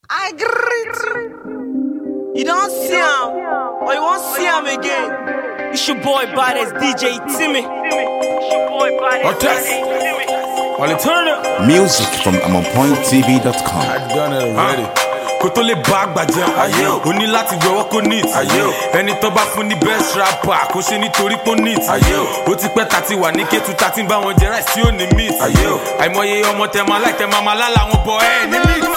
I greet you. You don't see him, or you won't see him again. It's your boy Badass DJ Timmy. It's your boy Badass DJ Timmy. Music from AmonPointTV.com. I've done it already. Kó tó lè bá àgbà jẹun, ó ní láti yọwọ́ kó neat. Ẹni tó bá fún ní best rapper, kó ṣe nítorí pó neat. Ó ti pẹ́ ta ti wà ní Kétu ta ti ń bá wọn jẹ rice tí ó ní meat. Àìmọye ọmọ tẹ máa láì tẹ máa lálà wọn bọ̀ ẹ́ ní meat.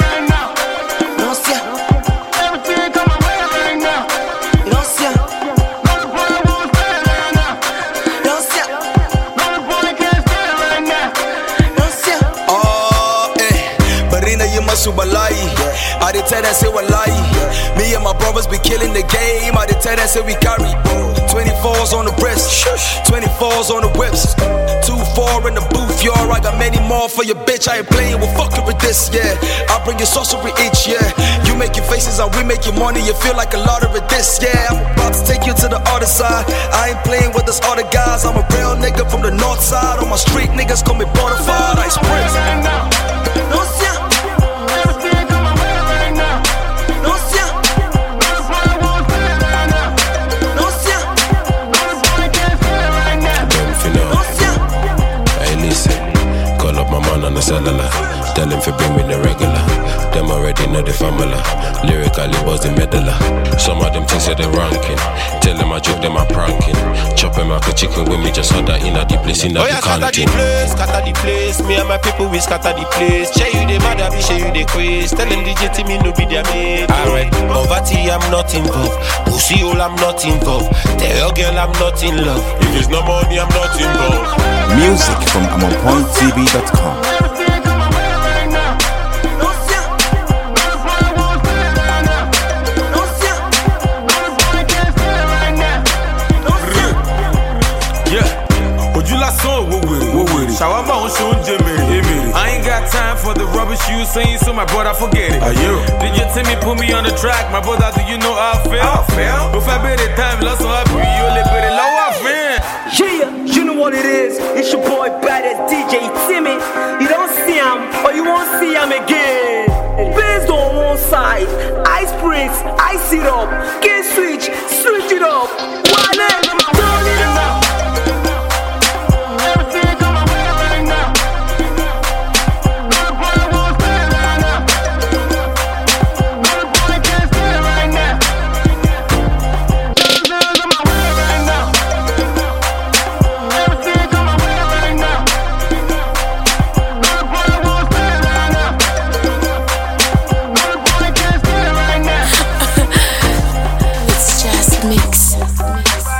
I did tell that say we lie. Me and my brothers be killing the game. I did tell that say we carry 24s on the wrist, 24s on the whips, 2-4 in the booth, y'all. I got many more for your bitch. I ain't playing with fucking with this, yeah. I bring your sorcery each, yeah. You making faces and we making money. You feel like a lot of it, this, yeah. I'm about to take you to the other side. I ain't playing with this other guys. I'm a real nigga from the north side. On my street, niggas call me Bonafide. Ice Prince. No, yeah. On the cellular, tell him to bring me the regular. Them already know the formula. Lyrically was the meddler. Some of them things that they ranking. Tell them I joke, them I pranking. Chop him like a chicken with me, just hold that in at the place in the canteen. Scatter the place. Me and my people we scatter the place. Share you the mother, we share you the quiz. Tell them DJ Timmy no be their mate. Alright, poverty I'm not involved. Pussy hole I'm not involved. Tell your girl I'm not in love. If it's no money I'm not involved. Music from AmonPointTV.com. Shawama on show Jimmy. I ain't got time for the rubbish you saying, so my brother forget it. Did you tell me put me on the track? My brother, do you know how I feel? If I bet the time, lost so happy, you only bet it low I feel. Yeah, you know what it is. It's your boy Badass DJ Timmy. You don't see him, or you won't see him again. Based on one side, Ice Prince, ice it up. Get switch it up. One turn it up. Mix.